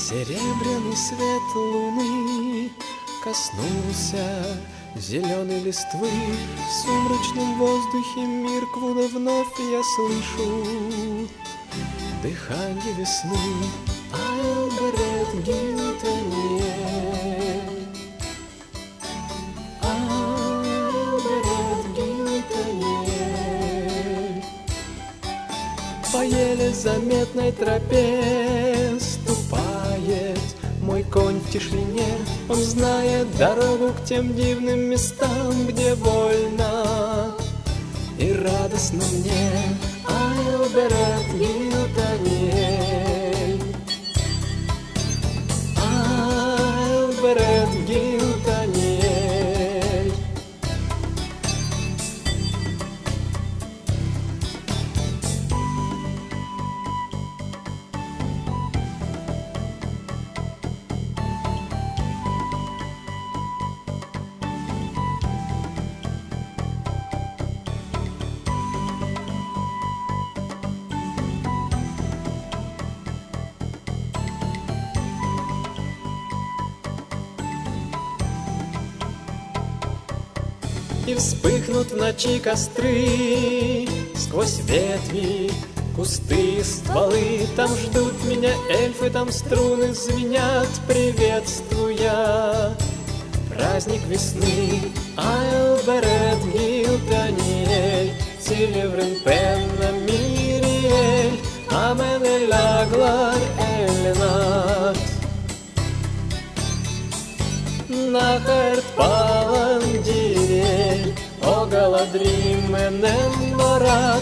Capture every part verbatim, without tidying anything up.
Серебряный свет луны коснулся зеленой листвы. В сумрачном воздухе Мирквуда вновь я слышу дыханье весны. Альберет Гильтенье, Альберет Гильтенье. По еле заметной тропе ступает мой конь в тишине. Он знает дорогу к тем дивным местам, где вольно и радостно мне. Альберет Гильтенье, Альберет Гильтенье. И вспыхнут в ночи костры, сквозь ветви, кусты, стволы. Там ждут меня эльфы, там струны звенят, приветствуя праздник весны. Альберет Гильтенье, Сильврен Пенна Мириэль, Амене Лаглар Эльнат. Нахерт Паландирель, о Галадрименен Марат,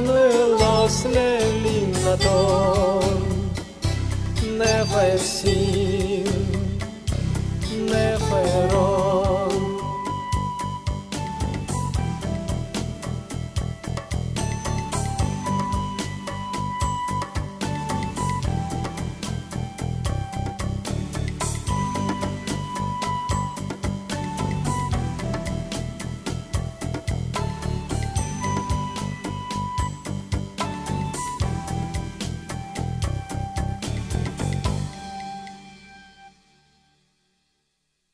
Пануэлос Лелинатон, Нефаевси